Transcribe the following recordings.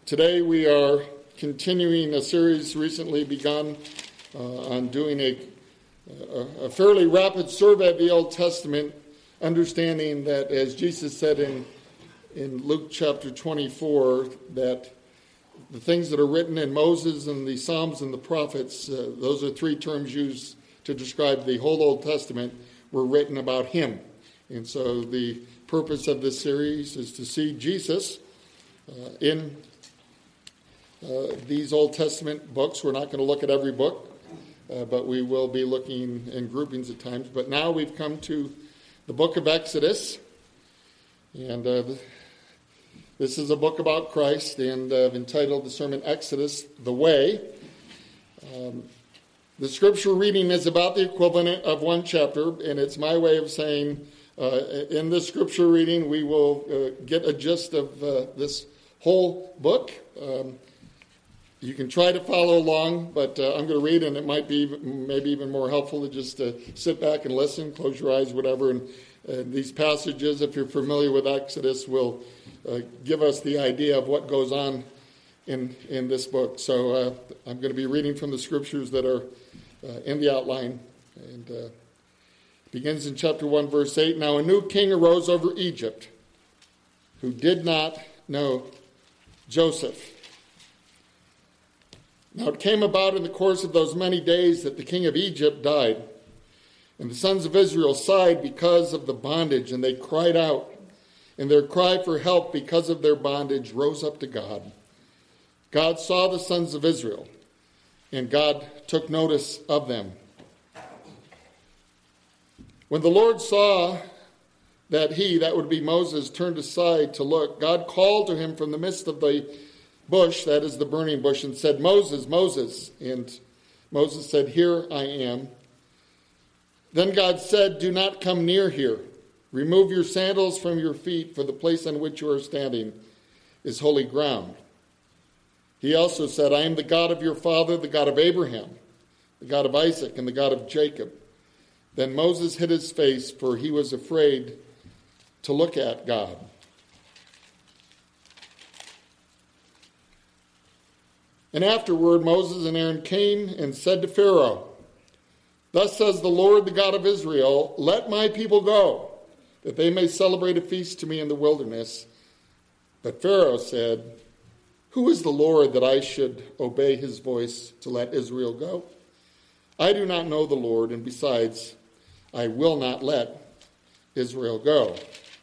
Today we are continuing a series recently begun on doing a fairly rapid survey of the Old Testament, understanding that, as Jesus said in Luke chapter 24, that the things that are written in Moses and the Psalms and the prophets, those are three terms used to describe the whole Old Testament, were written about him. And so the purpose of this series is to see Jesus in these Old Testament books. We're not going to look at every book, but we will be looking in groupings at times. But now we've come to the book of Exodus, and this is a book about Christ, and I've entitled the sermon Exodus, the Way. The scripture reading is about the equivalent of one chapter, and it's my way of saying in this scripture reading we will get a gist of this whole book. You can try to follow along, but I'm going to read, and it might be maybe even more helpful to just sit back and listen, close your eyes, whatever. And these passages, if you're familiar with Exodus, will give us the idea of what goes on in this book. So I'm going to be reading from the scriptures that are in the outline. And it begins in chapter 1, verse 8. Now a new king arose over Egypt, who did not know Joseph. Now it came about in the course of those many days that the king of Egypt died, and the sons of Israel sighed because of the bondage, and they cried out, and their cry for help because of their bondage rose up to God. God saw the sons of Israel, and God took notice of them. When the Lord saw that he, that would be Moses, turned aside to look, God called to him from the midst of the bush, that is the burning bush, and said, Moses, Moses. And Moses said, Here I am. Then God said, Do not come near here. Remove your sandals from your feet, for the place on which you are standing is holy ground. He also said, I am the God of your father, the God of Abraham, the God of Isaac, and the God of Jacob. Then Moses hid his face, for he was afraid to look at God. And afterward Moses and Aaron came and said to Pharaoh, Thus says the Lord, the God of Israel, Let my people go, that they may celebrate a feast to me in the wilderness. But Pharaoh said, Who is the Lord that I should obey his voice to let Israel go? I do not know the Lord, and besides, I will not let Israel go.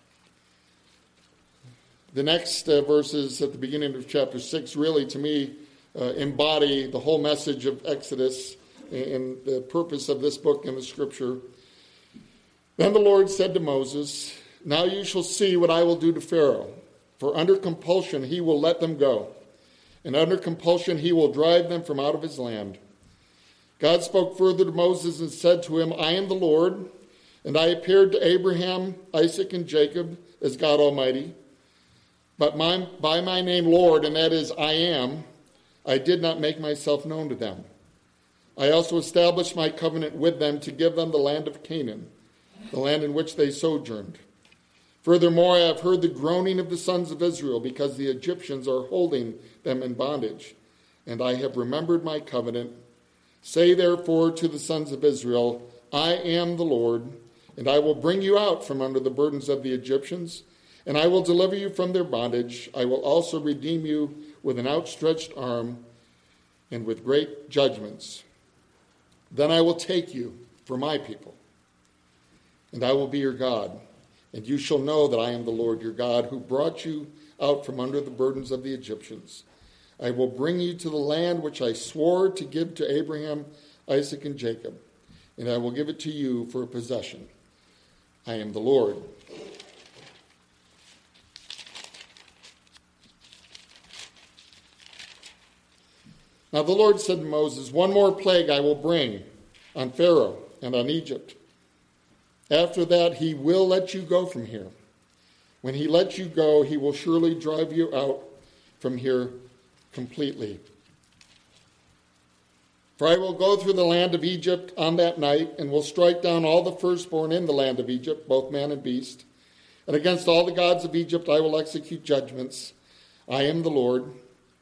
The next verses at the beginning of chapter 6 really, to me, embody the whole message of Exodus and the purpose of this book in the scripture. Then the Lord said to Moses, Now you shall see what I will do to Pharaoh, for under compulsion he will let them go, and under compulsion he will drive them from out of his land. God spoke further to Moses and said to him, I am the Lord, and I appeared to Abraham, Isaac, and Jacob as God Almighty. But by my name Lord, and that is I am, I did not make myself known to them. I also established my covenant with them to give them the land of Canaan, the land in which they sojourned. Furthermore, I have heard the groaning of the sons of Israel, because the Egyptians are holding them in bondage, and I have remembered my covenant. Say therefore to the sons of Israel, I am the Lord, and I will bring you out from under the burdens of the Egyptians, and I will deliver you from their bondage. I will also redeem you with an outstretched arm and with great judgments. Then I will take you for my people, and I will be your God, and you shall know that I am the Lord your God, who brought you out from under the burdens of the Egyptians. I will bring you to the land which I swore to give to Abraham, Isaac, and Jacob, and I will give it to you for a possession. I am the Lord. Now the Lord said to Moses, One more plague I will bring on Pharaoh and on Egypt. After that he will let you go from here. When he lets you go, he will surely drive you out from here completely. For I will go through the land of Egypt on that night, and will strike down all the firstborn in the land of Egypt, both man and beast. And against all the gods of Egypt I will execute judgments. I am the Lord.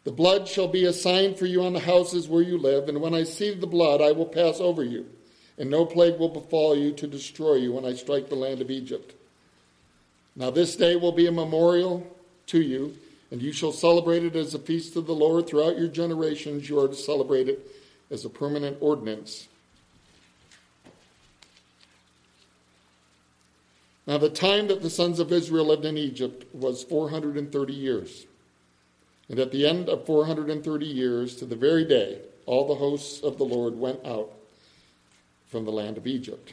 The blood shall be a sign for you on the houses where you live, and when I see the blood, I will pass over you, and no plague will befall you to destroy you when I strike the land of Egypt. Now this day will be a memorial to you, and you shall celebrate it as a feast of the Lord throughout your generations. You are to celebrate it as a permanent ordinance. Now the time that the sons of Israel lived in Egypt was 430 years. And at the end of 430 years, to the very day, all the hosts of the Lord went out from the land of Egypt.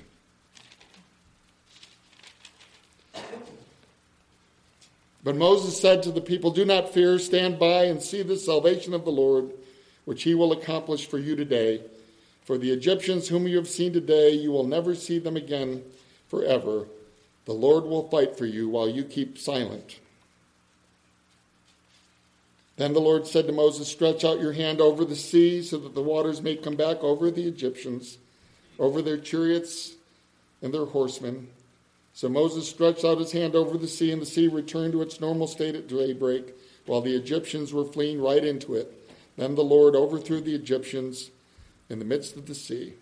But Moses said to the people, "Do not fear, stand by and see the salvation of the Lord, which he will accomplish for you today. For the Egyptians whom you have seen today, you will never see them again forever. The Lord will fight for you while you keep silent." Then the Lord said to Moses, "Stretch out your hand over the sea so that the waters may come back over the Egyptians, over their chariots and their horsemen." So Moses stretched out his hand over the sea, and the sea returned to its normal state at daybreak, while the Egyptians were fleeing right into it. Then the Lord overthrew the Egyptians in the midst of the sea.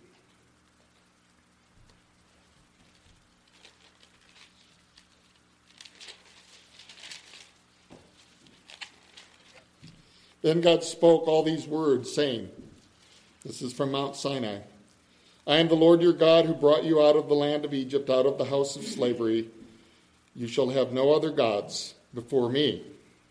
Then God spoke all these words, saying, this is from Mount Sinai, "I am the Lord your God who brought you out of the land of Egypt, out of the house of slavery. You shall have no other gods before me."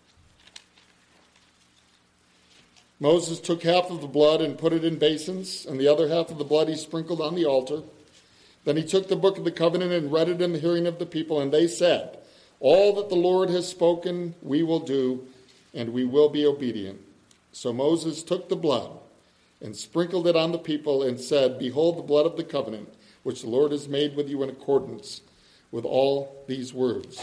Moses took half of the blood and put it in basins, and the other half of the blood he sprinkled on the altar. Then he took the book of the covenant and read it in the hearing of the people, and they said, "All that the Lord has spoken we will do, and we will be obedient." So Moses took the blood and sprinkled it on the people and said, "Behold the blood of the covenant, which the Lord has made with you in accordance with all these words.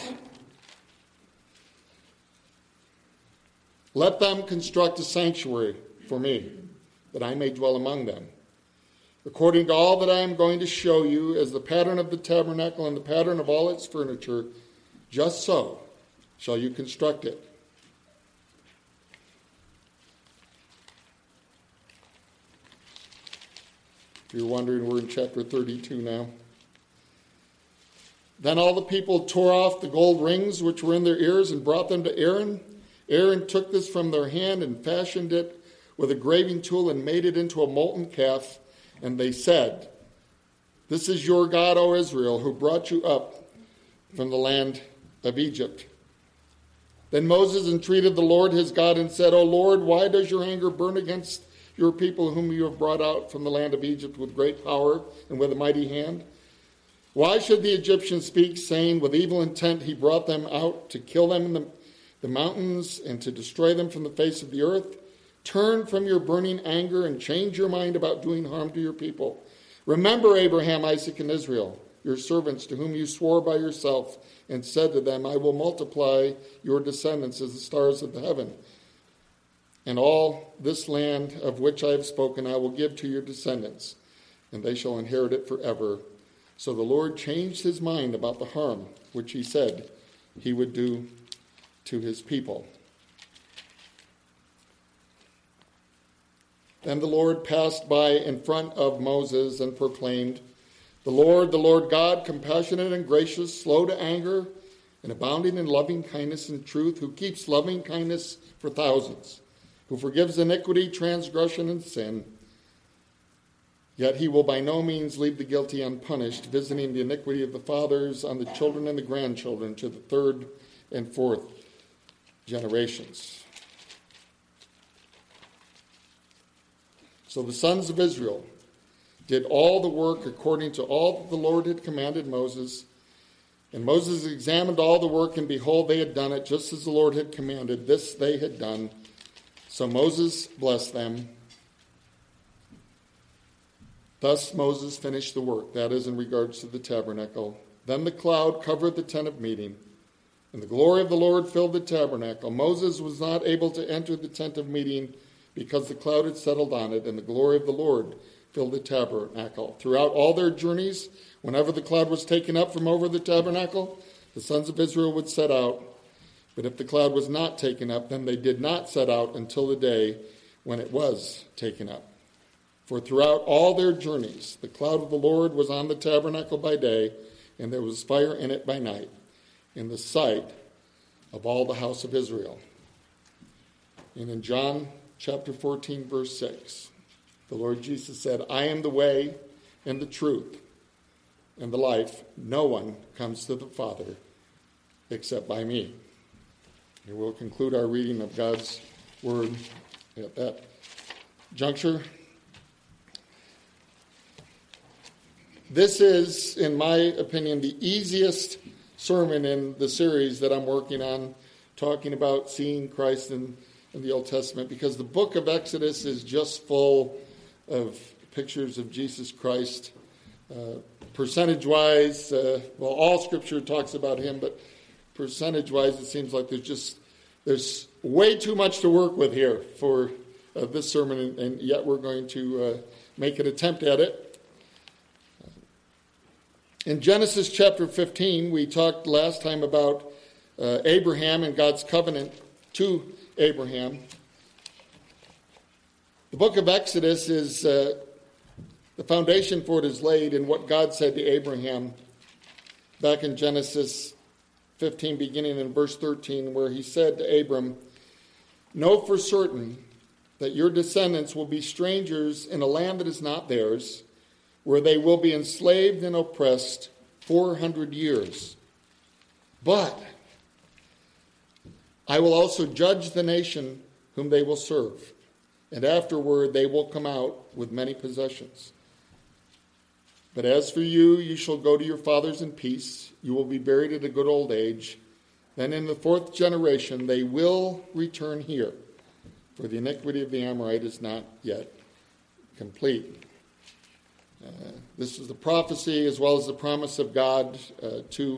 Let them construct a sanctuary for me, that I may dwell among them. According to all that I am going to show you, as the pattern of the tabernacle and the pattern of all its furniture, just so shall you construct it." If you're wondering, we're in chapter 32 now. Then all the people tore off the gold rings which were in their ears and brought them to Aaron. Aaron took this from their hand and fashioned it with a graving tool and made it into a molten calf. And they said, "This is your God, O Israel, who brought you up from the land of Egypt." Then Moses entreated the Lord his God and said, "O Lord, why does your anger burn against your people whom you have brought out from the land of Egypt with great power and with a mighty hand? Why should the Egyptians speak, saying, with evil intent he brought them out to kill them in the mountains and to destroy them from the face of the earth? Turn from your burning anger and change your mind about doing harm to your people. Remember Abraham, Isaac, and Israel, your servants, to whom you swore by yourself and said to them, I will multiply your descendants as the stars of the heaven. And all this land of which I have spoken I will give to your descendants, and they shall inherit it forever." So the Lord changed his mind about the harm which he said he would do to his people. Then the Lord passed by in front of Moses and proclaimed, the Lord God, compassionate and gracious, slow to anger, and abounding in loving kindness and truth, who keeps loving kindness for thousands, who forgives iniquity, transgression, and sin. Yet he will by no means leave the guilty unpunished, visiting the iniquity of the fathers on the children and the grandchildren to the third and fourth generations. So the sons of Israel did all the work according to all that the Lord had commanded Moses. And Moses examined all the work, and behold, they had done it just as the Lord had commanded. This they had done. So Moses blessed them. Thus Moses finished the work, that is, in regards to the tabernacle. Then the cloud covered the tent of meeting, and the glory of the Lord filled the tabernacle. Moses was not able to enter the tent of meeting because the cloud had settled on it, and the glory of the Lord filled the tabernacle. Throughout all their journeys, whenever the cloud was taken up from over the tabernacle, the sons of Israel would set out But if the cloud was not taken up, then they did not set out until the day when it was taken up. For throughout all their journeys, the cloud of the Lord was on the tabernacle by day, and there was fire in it by night, in the sight of all the house of Israel. And in John chapter 14, verse 6, the Lord Jesus said, I am the way and the truth and the life. No one comes to the Father except by me. And we'll conclude our reading of God's word at that juncture. This is, in my opinion, the easiest sermon in the series that I'm working on, talking about seeing Christ in the Old Testament, because the book of Exodus is just full of pictures of Jesus Christ. Percentage-wise, all Scripture talks about him, but percentage-wise, it seems like there's way too much to work with here for this sermon, and yet we're going to make an attempt at it. In Genesis chapter 15, we talked last time about Abraham and God's covenant to Abraham. The book of Exodus is, the foundation for it is laid in what God said to Abraham back in Genesis 15, beginning in verse 13, where he said to Abram, know for certain that your descendants will be strangers in a land that is not theirs, where they will be enslaved and oppressed 400 years. But I will also judge the nation whom they will serve, and afterward they will come out with many possessions. But as for you, you shall go to your fathers in peace. You will be buried at a good old age. Then in the 4th generation they will return here, for the iniquity of the Amorite is not yet complete. This is the prophecy as well as the promise of God to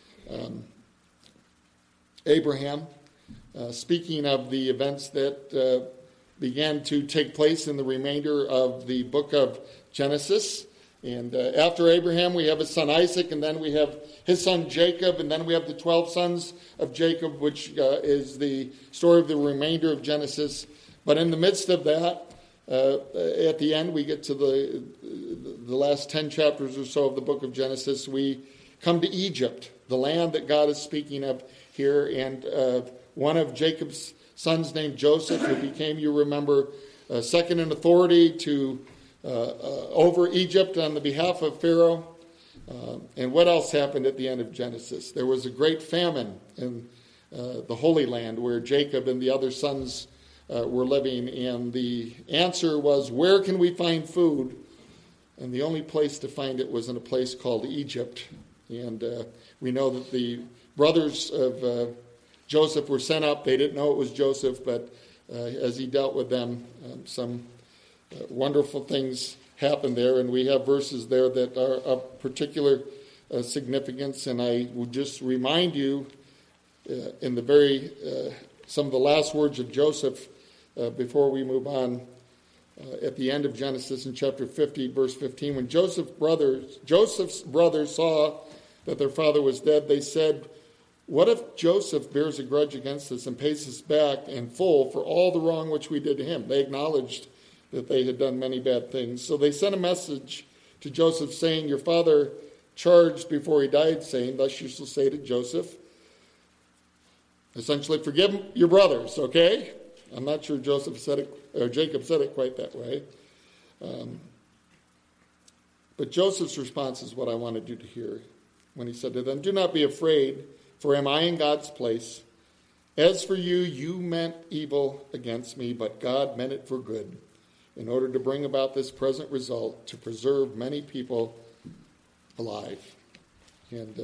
Abraham, speaking of the events that began to take place in the remainder of the book of Genesis. And after Abraham, we have his son Isaac, and then we have his son Jacob, and then we have the 12 sons of Jacob, which is the story of the remainder of Genesis. But in the midst of that, at the end, we get to the last 10 chapters or so of the book of Genesis. We come to Egypt, the land that God is speaking of here, and one of Jacob's sons named Joseph, who became, you remember, second in authority to over Egypt on the behalf of Pharaoh. And what else happened at the end of Genesis? There was a great famine in the Holy Land where Jacob and the other sons were living, and the answer was, where can we find food? And the only place to find it was in a place called Egypt. And we know that the brothers of Joseph were sent up. They didn't know it was Joseph, but as he dealt with them, some wonderful things happened there. And we have verses there that are of particular significance. And I would just remind you in the very some of the last words of Joseph before we move on, at the end of Genesis in chapter 50, verse 15, when Joseph's brothers saw that their father was dead, they said, what if Joseph bears a grudge against us and pays us back in full for all the wrong which we did to him? They acknowledged that they had done many bad things. So they sent a message to Joseph saying, your father charged before he died, saying, thus you shall say to Joseph, essentially, forgive your brothers, okay? I'm not sure Jacob said it quite that way. But Joseph's response is what I wanted you to hear when he said to them, do not be afraid, for am I in God's place? As for you, you meant evil against me, but God meant it for good, in order to bring about this present result, to preserve many people alive. And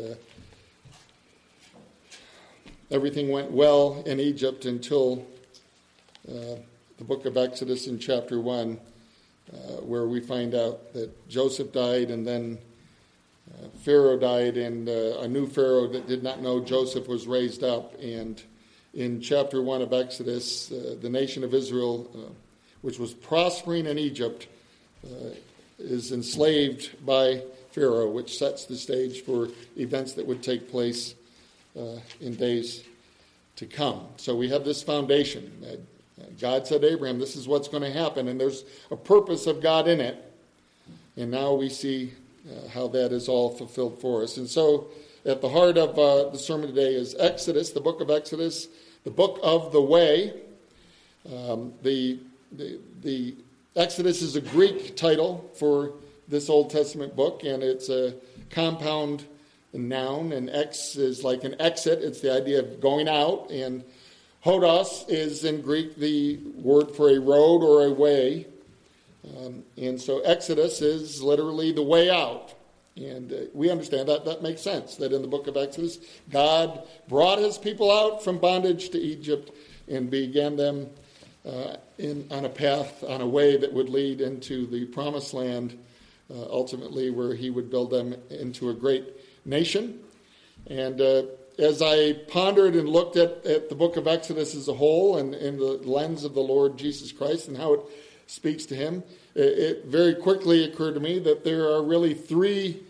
everything went well in Egypt until the book of Exodus in chapter 1, where we find out that Joseph died, and then Pharaoh died, and a new Pharaoh that did not know Joseph was raised up. And in chapter 1 of Exodus, the nation of Israel, which was prospering in Egypt, is enslaved by Pharaoh, which sets the stage for events that would take place in days to come. So we have this foundation. God said to Abraham, this is what's going to happen, and there's a purpose of God in it. And now we see how that is all fulfilled for us. And so at the heart of the sermon today is Exodus, the book of Exodus, the book of the way. The Exodus is a Greek title for this Old Testament book, and it's a compound noun, and ex is like an exit. It's the idea of going out, and hodos is in Greek the word for a road or a way. And so Exodus is literally the way out. And we understand that. That makes sense, that in the book of Exodus, God brought his people out from bondage to Egypt and began them on a path, on a way that would lead into the promised land, ultimately where he would build them into a great nation. And as I pondered and looked at the book of Exodus as a whole and in the lens of the Lord Jesus Christ and how it speaks to him, it very quickly occurred to me that there are really three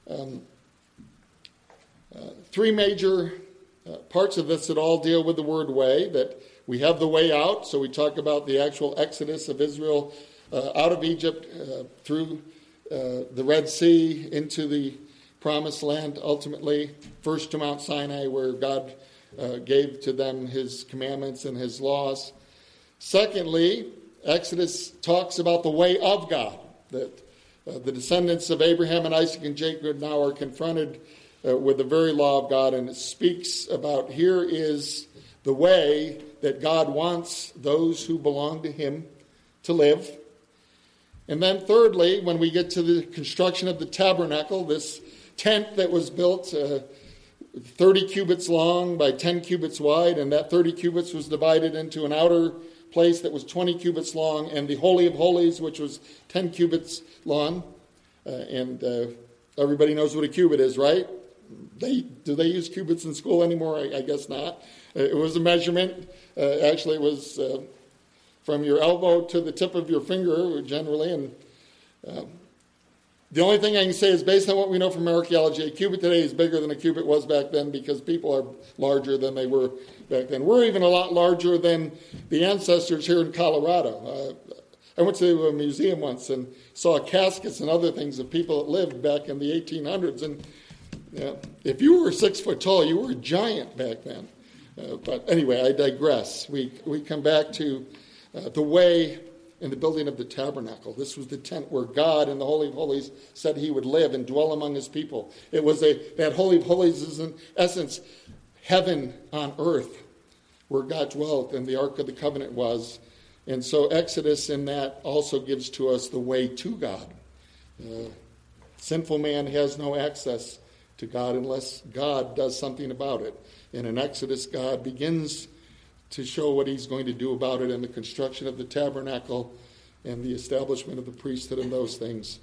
major parts of this that all deal with the word way. That we have the way out, so we talk about the actual exodus of Israel out of Egypt through the Red Sea into the promised land, ultimately, first to Mount Sinai, where God gave to them his commandments and his laws. Secondly, Exodus talks about the way of God, that the descendants of Abraham and Isaac and Jacob now are confronted with the very law of God, and it speaks about here is the way that God wants those who belong to him to live. And then thirdly, when we get to the construction of the tabernacle, this tent that was built 30 cubits long by 10 cubits wide, and that 30 cubits was divided into an outer place that was 20 cubits long, and the Holy of Holies, which was 10 cubits long. And everybody knows what a cubit is, right? Do they use cubits in school anymore? I guess not. It was a measurement. Actually, it was from your elbow to the tip of your finger, generally. And the only thing I can say is, based on what we know from archaeology, a cubit today is bigger than a cubit was back then because people are larger than they were back then. We're even a lot larger than the ancestors here in Colorado. I went to a museum once and saw caskets and other things of people that lived back in the 1800s. And if you were 6 foot tall, you were a giant back then. But anyway, I digress. We come back to the way in the building of the tabernacle. This was the tent where God in the Holy of Holies said he would live and dwell among his people. It was that Holy of Holies is in essence heaven on earth where God dwelt and the Ark of the Covenant was. And so Exodus in that also gives to us the way to God. Sinful man has no access to God unless God does something about it. And in Exodus, God begins to show what he's going to do about it in the construction of the tabernacle and the establishment of the priesthood and those things.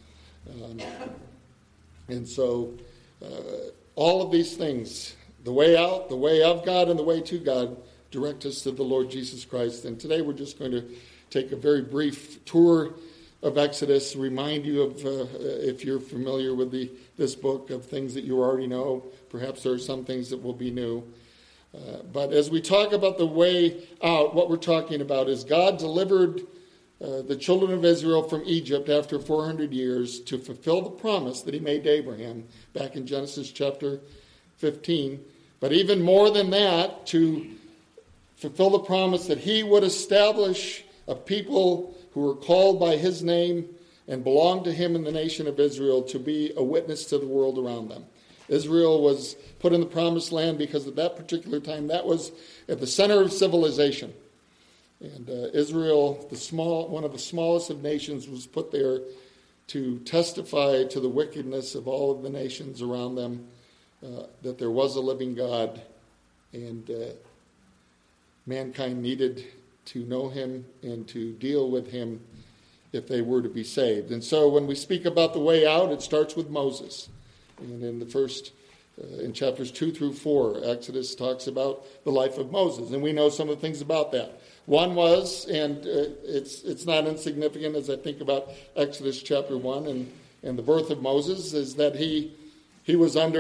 And so all of these things, the way out, the way of God, and the way to God, direct us to the Lord Jesus Christ. And today we're just going to take a very brief tour of Exodus, remind you of, if you're familiar with this book, of things that you already know. Perhaps there are some things that will be new. But as we talk about the way out, what we're talking about is God delivered the children of Israel from Egypt after 400 years to fulfill the promise that he made to Abraham back in Genesis chapter 15. But even more than that, to fulfill the promise that he would establish a people who were called by his name and belonged to him in the nation of Israel to be a witness to the world around them. Israel was put in the promised land because at that particular time that was at the center of civilization. And Israel, one of the smallest of nations, was put there to testify to the wickedness of all of the nations around them, that there was a living God, and mankind needed to know him and to deal with him if they were to be saved. And so when we speak about the way out, it starts with Moses. And in the first, in chapters 2 through 4, Exodus talks about the life of Moses. And we know some of the things about that. One was, and it's not insignificant as I think about Exodus chapter 1 and the birth of Moses, is that he was under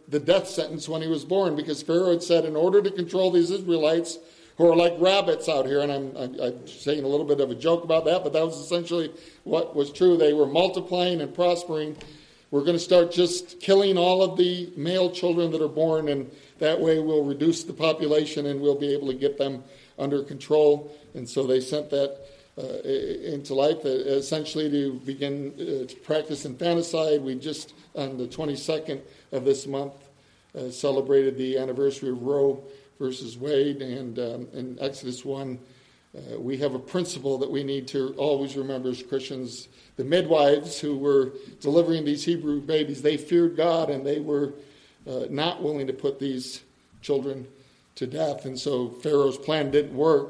the death sentence when he was born, because Pharaoh had said, in order to control these Israelites who are like rabbits out here, and I'm saying a little bit of a joke about that, but that was essentially what was true. They were multiplying and prospering. We're going to start just killing all of the male children that are born, and that way we'll reduce the population and we'll be able to get them under control. And so they sent that into life, essentially to begin to practice infanticide. We just, on the 22nd of this month, celebrated the anniversary of Roe versus Wade, and in Exodus 1, we have a principle that we need to always remember as Christians. The midwives who were delivering these Hebrew babies, they feared God, and they were not willing to put these children to death. And so Pharaoh's plan didn't work.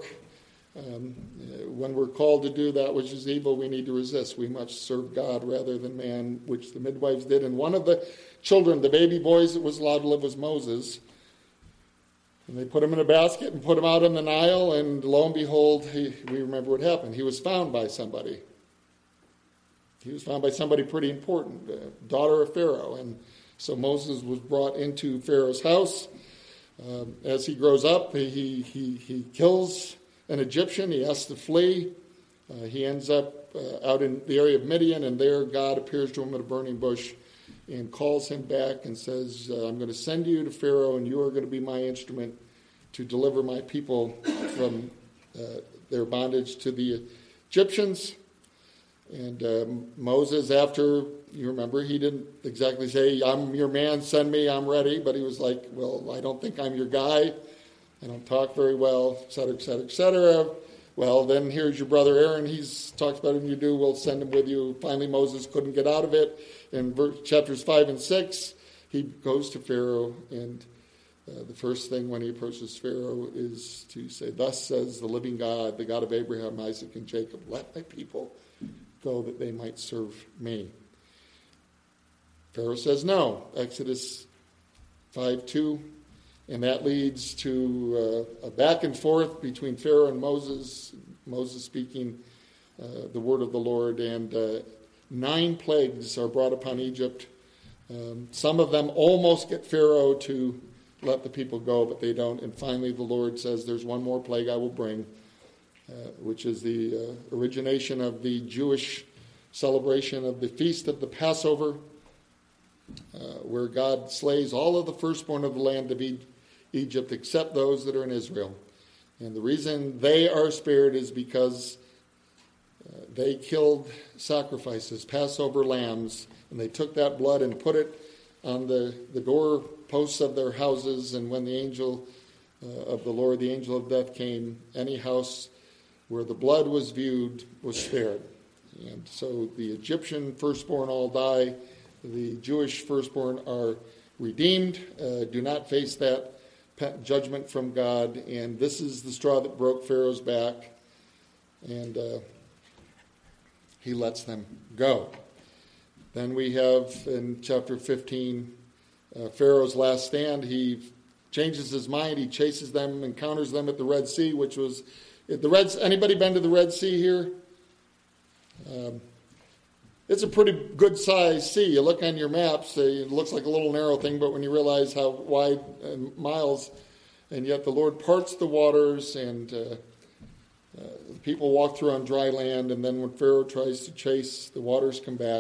When we're called to do that which is evil, we need to resist. We must serve God rather than man, which the midwives did. And one of the children, the baby boys that was allowed to live, was Moses. And they put him in a basket and put him out in the Nile, and lo and behold, we remember what happened. He was found by somebody. He was found by somebody pretty important, the daughter of Pharaoh. And so Moses was brought into Pharaoh's house. As he grows up, he kills an Egyptian. He has to flee. He ends up out in the area of Midian, and there God appears to him at a burning bush and calls him back and says, I'm going to send you to Pharaoh, and you are going to be my instrument to deliver my people from their bondage to the Egyptians. And Moses, after, you remember, he didn't exactly say, I'm your man, send me, I'm ready. But he was like, well, I don't think I'm your guy. I don't talk very well, et cetera, et cetera, et cetera. Well, then here's your brother Aaron. He's talks about him, you do, we'll send him with you. Finally, Moses couldn't get out of it. In chapters 5 and 6, he goes to Pharaoh, and the first thing when he approaches Pharaoh is to say, thus says the living God, the God of Abraham, Isaac, and Jacob, let my people go that they might serve me. Pharaoh says no, Exodus 5:2, and that leads to a back and forth between Pharaoh and Moses speaking the word of the Lord, and 9 plagues are brought upon Egypt. Some of them almost get Pharaoh to let the people go, but they don't. And finally the Lord says, there's one more plague I will bring, which is the origination of the Jewish celebration of the feast of the Passover, where God slays all of the firstborn of the land of Egypt except those that are in Israel. And the reason they are spared is because they killed sacrifices, Passover lambs, and they took that blood and put it on the doorposts of their houses. And when the angel of the Lord, the angel of death, came, any house where the blood was viewed was spared. And so the Egyptian firstborn all die. The Jewish firstborn are redeemed, do not face that judgment from God. And this is the straw that broke Pharaoh's back. And he lets them go. Then we have in chapter 15, Pharaoh's last stand. He changes his mind. He chases them, encounters them at the Red Sea, which was anybody been to the Red Sea here? It's a pretty good sized sea. You look on your maps, it looks like a little narrow thing, but when you realize how wide miles, and yet the Lord parts the waters, and people walk through on dry land, and then when Pharaoh tries to chase, the waters come back.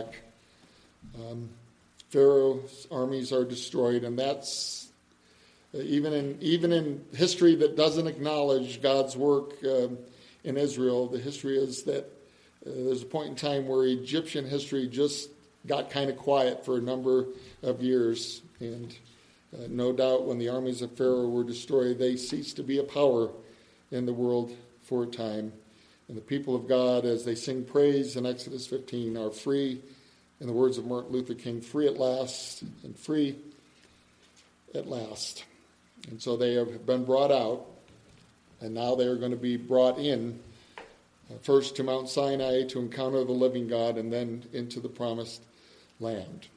Pharaoh's armies are destroyed, and that's even in history that doesn't acknowledge God's work in Israel. The history is that there's a point in time where Egyptian history just got kind of quiet for a number of years, and no doubt when the armies of Pharaoh were destroyed, they ceased to be a power in the world for a time. And the people of God, as they sing praise in Exodus 15, are free, in the words of Martin Luther King, free at last and free at last. And so they have been brought out, and now they are going to be brought in, first to Mount Sinai to encounter the living God, and then into the promised land.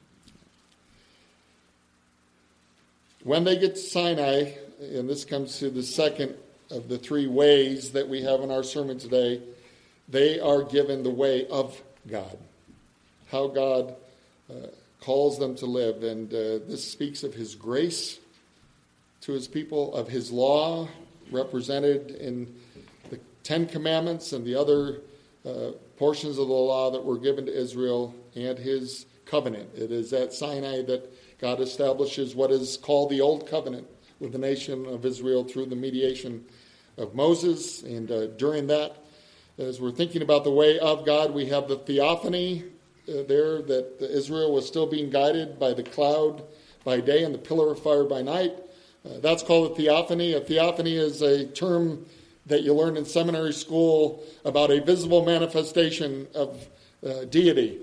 When they get to Sinai, and this comes to the second of the 3 ways that we have in our sermon today, they are given the way of God. How God calls them to live. And this speaks of his grace to his people, of his law represented in the Ten Commandments and the other portions of the law that were given to Israel, and his covenant. It is at Sinai that God establishes what is called the Old Covenant with the nation of Israel through the mediation of Moses. And during that, as we're thinking about the way of God, we have the theophany there, that Israel was still being guided by the cloud by day and the pillar of fire by night. That's called a theophany. A theophany is a term that you learn in seminary school about a visible manifestation of deity,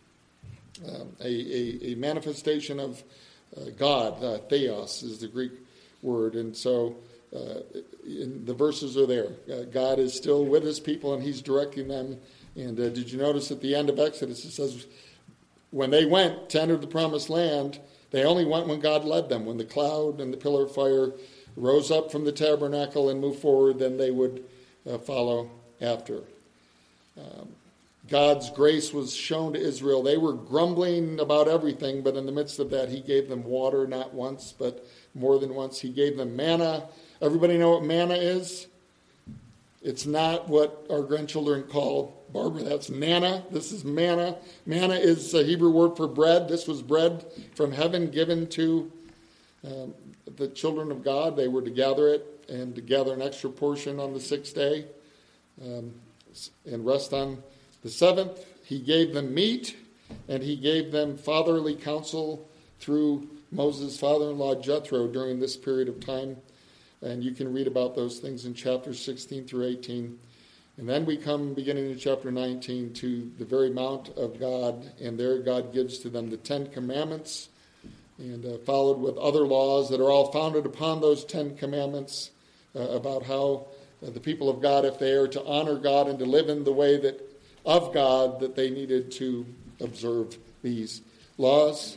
a manifestation of God. Theos is the Greek word. And so the verses are there. God is still with his people, and he's directing them. And did you notice at the end of Exodus, it says, when they went to enter the promised land, they only went when God led them. When the cloud and the pillar of fire rose up from the tabernacle and moved forward, then they would follow after. God's grace was shown to Israel. They were grumbling about everything, but in the midst of that, he gave them water, not once, but more than once. He gave them manna. Everybody know what manna is? It's not what our grandchildren call, Barbara, that's nana. This is manna. Manna is a Hebrew word for bread. This was bread from heaven given to the children of God. They were to gather it and to gather an extra portion on the sixth day and rest on the seventh. He gave them meat, and he gave them fatherly counsel through Moses' father-in-law Jethro during this period of time. And you can read about those things in chapters 16 through 18. And then we come, beginning in chapter 19, to the very Mount of God. And there God gives to them the Ten Commandments, and followed with other laws that are all founded upon those Ten Commandments about how the people of God, if they are to honor God and to live in the way that of God, that they needed to observe these laws.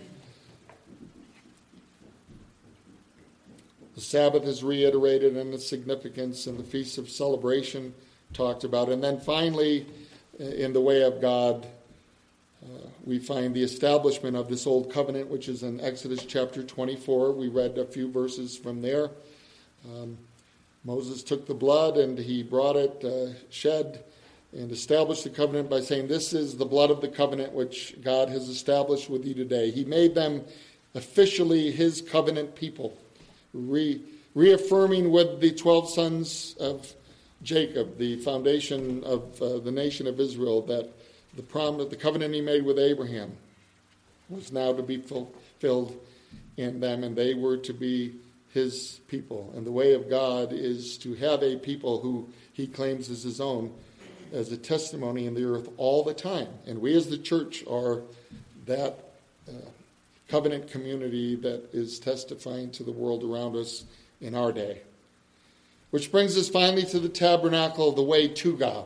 The Sabbath is reiterated in its significance, and the feasts of celebration talked about. And then finally, in the way of God, we find the establishment of this old covenant, which is in Exodus chapter 24. We read a few verses from there. Moses took the blood and he brought it shed and established the covenant by saying, "This is the blood of the covenant which God has established with you today." He made them officially his covenant people, reaffirming with the 12 sons of Jacob, the foundation of the nation of Israel, that the covenant he made with Abraham was now to be fulfilled in them, and they were to be his people. And the way of God is to have a people who he claims as his own, as a testimony in the earth all the time. And we as the church are that covenant community that is testifying to the world around us in our day. Which brings us finally to the tabernacle, the way to God.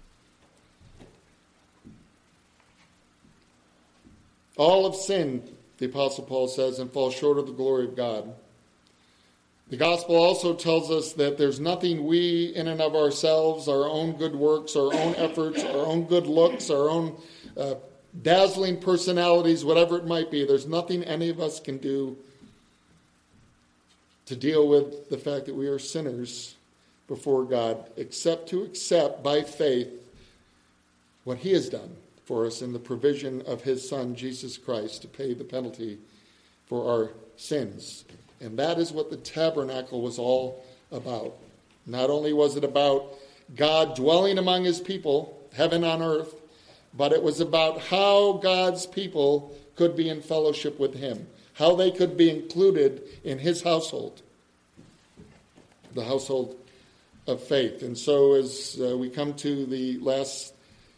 All have sinned, the Apostle Paul says, and fall short of the glory of God. The gospel also tells us that there's nothing we in and of ourselves, our own good works, our own efforts, our own good looks, our own dazzling personalities, whatever it might be, there's nothing any of us can do to deal with the fact that we are sinners before God, except to accept by faith what he has done for us in the provision of his Son, Jesus Christ, to pay the penalty for our sins. And that is what the tabernacle was all about. Not only was it about God dwelling among his people, heaven on earth, but it was about how God's people could be in fellowship with him, how they could be included in his household, the household of faith. And so as we come to the last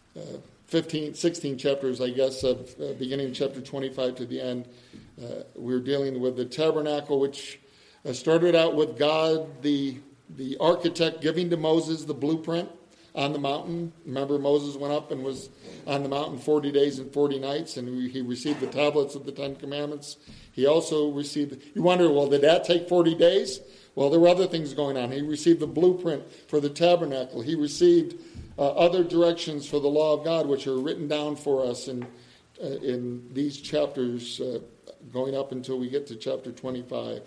16 chapters, I guess, of beginning chapter 25 to the end, we're dealing with the tabernacle, which started out with God, the architect, giving to Moses the blueprint on the mountain. Remember, Moses went up and was on the mountain 40 days and 40 nights, and he received the tablets of the Ten Commandments. He also received, you wonder, well, did that take 40 days? Well, there were other things going on. He received the blueprint for the tabernacle. He received other directions for the law of God, which are written down for us in in these chapters going up until we get to chapter 25.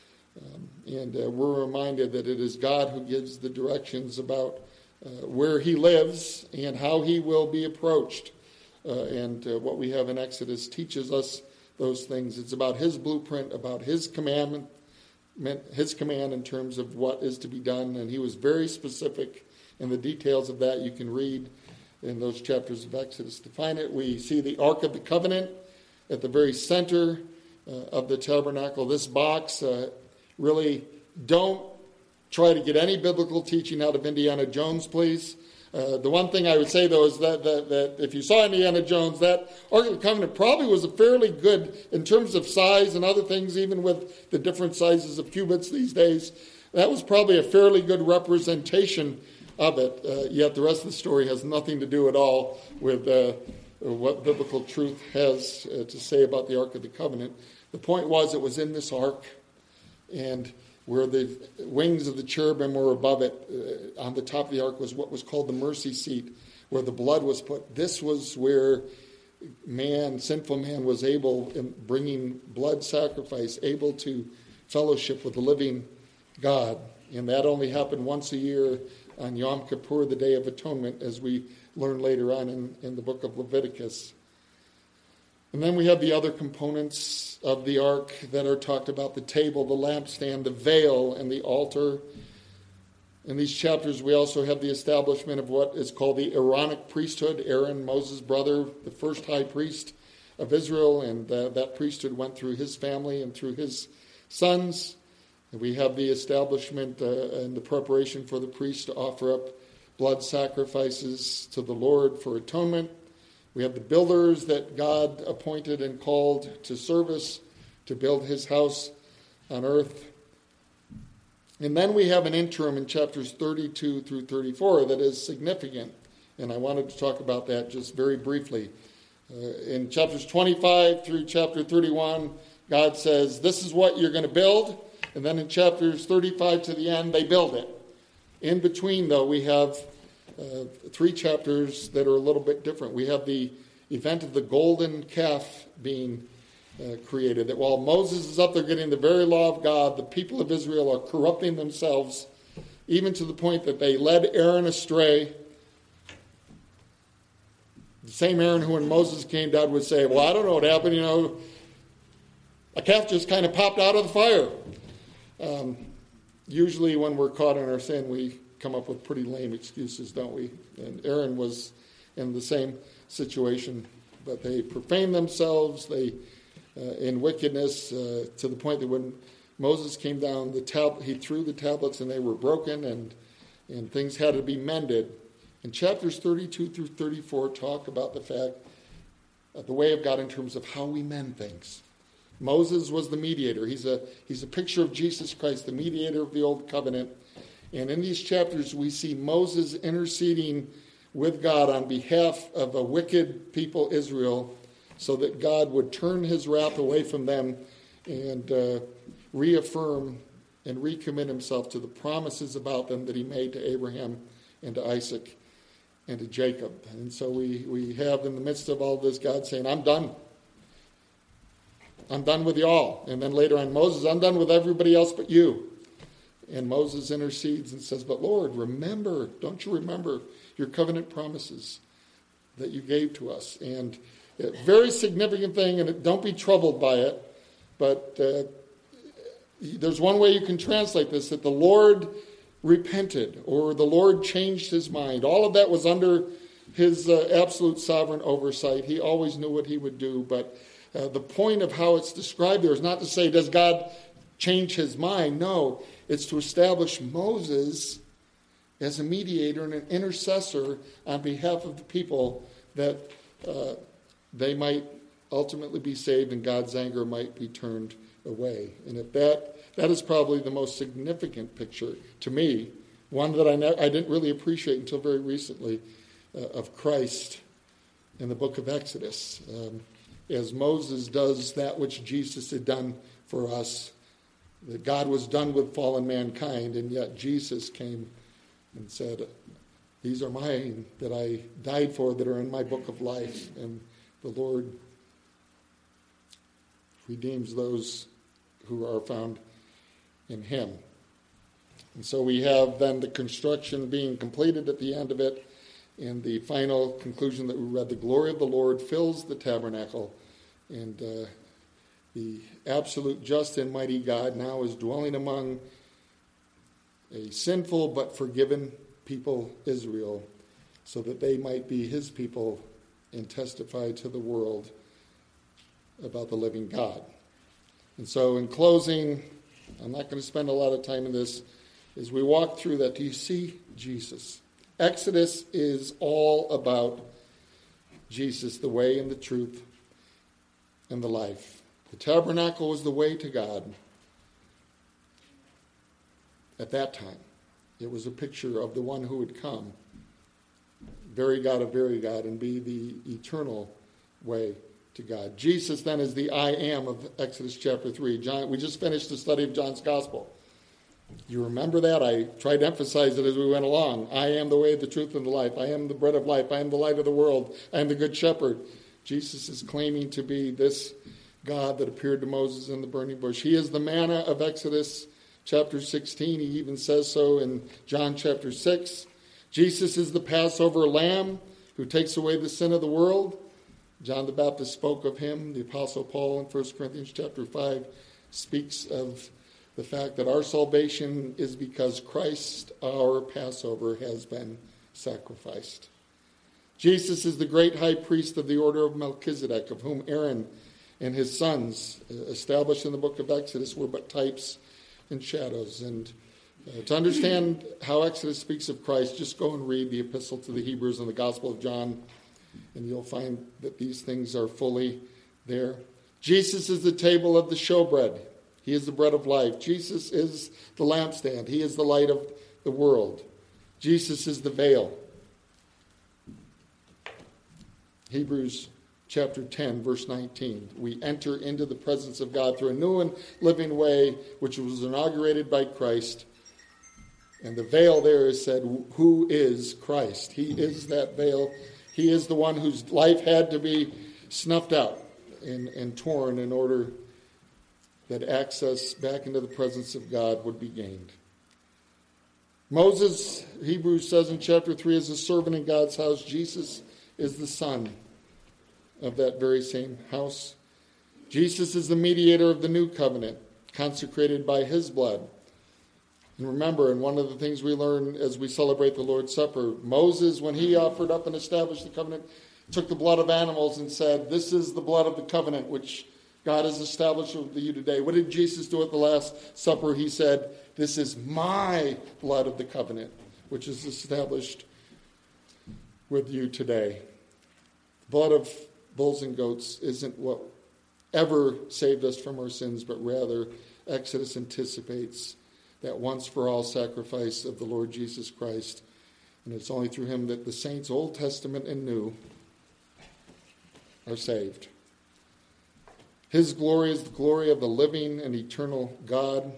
And we're reminded that it is God who gives the directions about where he lives and how he will be approached. And what we have in Exodus teaches us those things. It's about his blueprint, about his command in terms of what is to be done. And he was very specific in the details of that. You can read in those chapters of Exodus to find it. We see the Ark of the Covenant at the very center of the tabernacle. This box, really don't try to get any biblical teaching out of Indiana Jones, please. The one thing I would say, though, is that if you saw Indiana Jones, that Ark of the Covenant probably was a fairly good, in terms of size and other things, even with the different sizes of cubits these days, that was probably a fairly good representation of it. Yet the rest of the story has nothing to do at all with what biblical truth has to say about the Ark of the Covenant. The point was it was in this ark, and where the wings of the cherubim were above it, on the top of the ark was what was called the mercy seat, where the blood was put. This was where sinful man was able, in bringing blood sacrifice, able to fellowship with the living God. And that only happened once a year on Yom Kippur, the Day of Atonement, as we learn later on in the book of Leviticus. And then we have the other components of the ark that are talked about: the table, the lampstand, the veil, and the altar. In these chapters, we also have the establishment of what is called the Aaronic priesthood. Aaron, Moses' brother, the first high priest of Israel, and that priesthood went through his family and through his sons. And we have the establishment and the preparation for the priest to offer up blood sacrifices to the Lord for atonement. We have the builders that God appointed and called to service to build his house on earth. And then we have an interim in chapters 32 through 34 that is significant. And I wanted to talk about that just very briefly. In chapters 25 through chapter 31, God says, this is what you're going to build. And then in chapters 35 to the end, they build it. In between, though, we have 3 chapters that are a little bit different. We have the event of the golden calf being created. That while Moses is up there getting the very law of God, the people of Israel are corrupting themselves, even to the point that they led Aaron astray. The same Aaron who, when Moses came down, would say, well, I don't know what happened, a calf just kind of popped out of the fire. Usually when we're caught in our sin, we come up with pretty lame excuses, don't we? And Aaron was in the same situation, but they profaned themselves, in wickedness, to the point that when Moses came down, he threw the tablets and they were broken, and things had to be mended. And chapters 32 through 34 talk about the fact of the way of God in terms of how we mend things. Moses was the mediator. He's a picture of Jesus Christ, the mediator of the old covenant. And in these chapters, we see Moses interceding with God on behalf of a wicked people, Israel, so that God would turn his wrath away from them and reaffirm and recommit himself to the promises about them that he made to Abraham and to Isaac and to Jacob. And so we have in the midst of all this God saying, I'm done. I'm done with y'all. And then later on, Moses, I'm done with everybody else but you. And Moses intercedes and says, but Lord, remember, don't you remember your covenant promises that you gave to us? And a very significant thing, and don't be troubled by it, but there's one way you can translate this, that the Lord repented or the Lord changed his mind. All of that was under his absolute sovereign oversight. He always knew what he would do, but the point of how it's described there is not to say, does God change his mind? No, it's to establish Moses as a mediator and an intercessor on behalf of the people that they might ultimately be saved and God's anger might be turned away. And if that is probably the most significant picture to me, one that I didn't really appreciate until very recently, of Christ in the book of Exodus. As Moses does that which Jesus had done for us, that God was done with fallen mankind, and yet Jesus came and said, these are mine that I died for, that are in my book of life. And the Lord redeems those who are found in him. And so we have then the construction being completed at the end of it. In the final conclusion that we read, the glory of the Lord fills the tabernacle, and the absolute just and mighty God now is dwelling among a sinful but forgiven people, Israel, so that they might be his people and testify to the world about the living God. And so in closing, I'm not going to spend a lot of time in this. As we walk through that, do you see Jesus? Exodus is all about Jesus, the way and the truth and the life. The tabernacle was the way to God at that time. It was a picture of the one who would come, very God of very God, and be the eternal way to God. Jesus then is the I am of Exodus chapter 3. We just finished the study of John's Gospel. You remember that? I tried to emphasize it as we went along. I am the way, the truth, and the life. I am the bread of life. I am the light of the world. I am the good shepherd. Jesus is claiming to be this God that appeared to Moses in the burning bush. He is the manna of Exodus chapter 16. He even says so in John chapter 6. Jesus is the Passover lamb who takes away the sin of the world. John the Baptist spoke of him. The Apostle Paul in 1 Corinthians chapter 5 speaks of the fact that our salvation is because Christ, our Passover, has been sacrificed. Jesus is the great high priest of the order of Melchizedek, of whom Aaron and his sons, established in the book of Exodus, were but types and shadows. And to understand how Exodus speaks of Christ, just go and read the Epistle to the Hebrews and the Gospel of John, and you'll find that these things are fully there. Jesus is the table of the showbread. He is the bread of life. Jesus is the lampstand. He is the light of the world. Jesus is the veil. Hebrews chapter 10, verse 19. We enter into the presence of God through a new and living way, which was inaugurated by Christ. And the veil there is said, who is Christ? He is that veil. He is the one whose life had to be snuffed out and torn in order that access back into the presence of God would be gained. Moses, Hebrews says in chapter 3, is a servant in God's house. Jesus is the son of that very same house. Jesus is the mediator of the new covenant, consecrated by his blood. And remember, and one of the things we learn as we celebrate the Lord's Supper, Moses, when he offered up and established the covenant, took the blood of animals and said, this is the blood of the covenant which God has established with you today. What did Jesus do at the Last Supper? He said, this is my blood of the covenant, which is established with you today. Blood of bulls and goats isn't what ever saved us from our sins, but rather Exodus anticipates that once for all sacrifice of the Lord Jesus Christ. And it's only through him that the saints, Old Testament and New, are saved. His glory is the glory of the living and eternal God.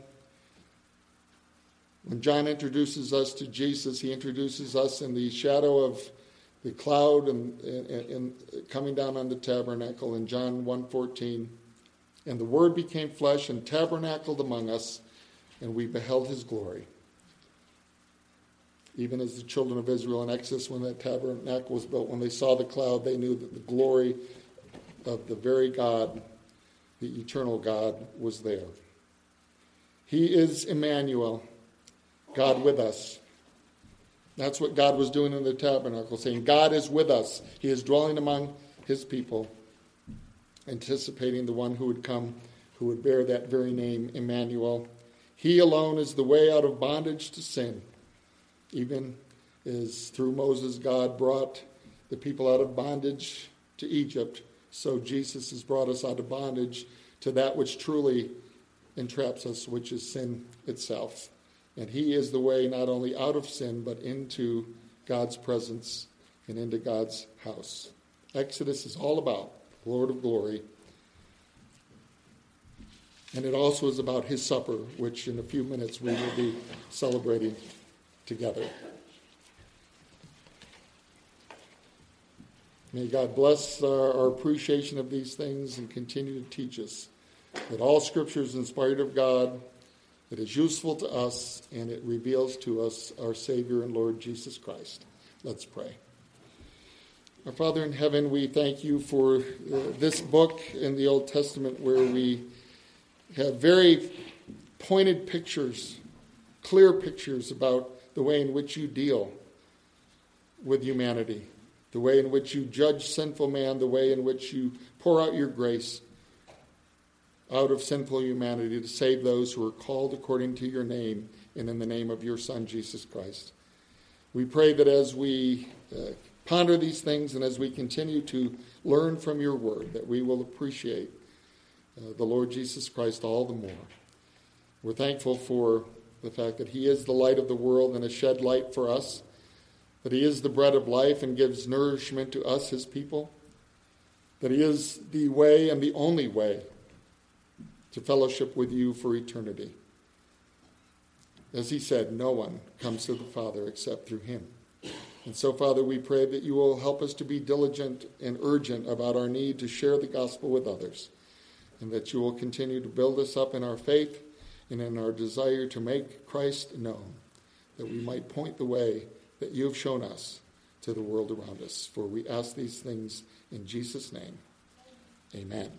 When John introduces us to Jesus, he introduces us in the shadow of the cloud and coming down on the tabernacle in John 1:14. And the Word became flesh and tabernacled among us, and we beheld his glory. Even as the children of Israel in Exodus, when that tabernacle was built, when they saw the cloud, they knew that the glory of the very God, the eternal God, was there. He is Emmanuel, God with us. That's what God was doing in the tabernacle, saying, God is with us. He is dwelling among his people, anticipating the one who would come, who would bear that very name, Emmanuel. He alone is the way out of bondage to sin. Even as through Moses, God brought the people out of bondage to Egypt, so Jesus has brought us out of bondage to that which truly entraps us, which is sin itself. And he is the way not only out of sin, but into God's presence and into God's house. Exodus is all about the Lord of glory. And it also is about his supper, which in a few minutes we will be celebrating together. May God bless our appreciation of these things and continue to teach us that all Scripture is inspired of God, it is useful to us, and it reveals to us our Savior and Lord Jesus Christ. Let's pray. Our Father in heaven, we thank you for this book in the Old Testament where we have very pointed pictures, clear pictures about the way in which you deal with humanity, the way in which you judge sinful man, the way in which you pour out your grace out of sinful humanity to save those who are called according to your name and in the name of your Son, Jesus Christ. We pray that as we ponder these things and as we continue to learn from your word, that we will appreciate the Lord Jesus Christ all the more. We're thankful for the fact that he is the light of the world and has shed light for us, that he is the bread of life and gives nourishment to us, his people, that he is the way and the only way to fellowship with you for eternity. As he said, no one comes to the Father except through him. And so, Father, we pray that you will help us to be diligent and urgent about our need to share the gospel with others, and that you will continue to build us up in our faith and in our desire to make Christ known, that we might point the way that you have shown us to the world around us. For we ask these things in Jesus' name. Amen.